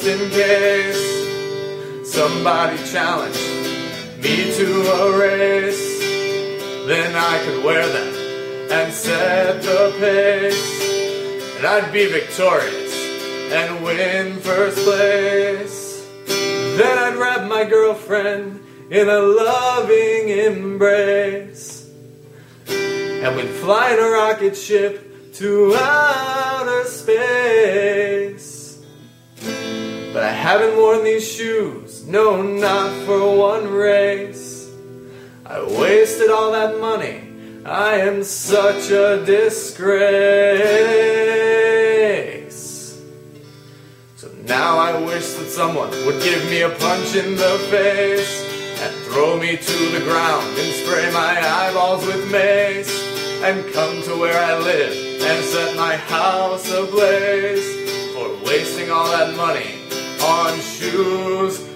in case somebody challenged me to a race. Then I could wear them and set the pace, and I'd be victorious and win first place. Then I'd wrap my girlfriend in a loving embrace, and we'd fly in a rocket ship to outer space. But I haven't worn these shoes, no, not for one race. I wasted all that money, I am such a disgrace. So now I wish that someone would give me a punch in the face and throw me to the ground and spray my eyeballs with mace, and come to where I live and set my house ablaze for wasting all that money on shoes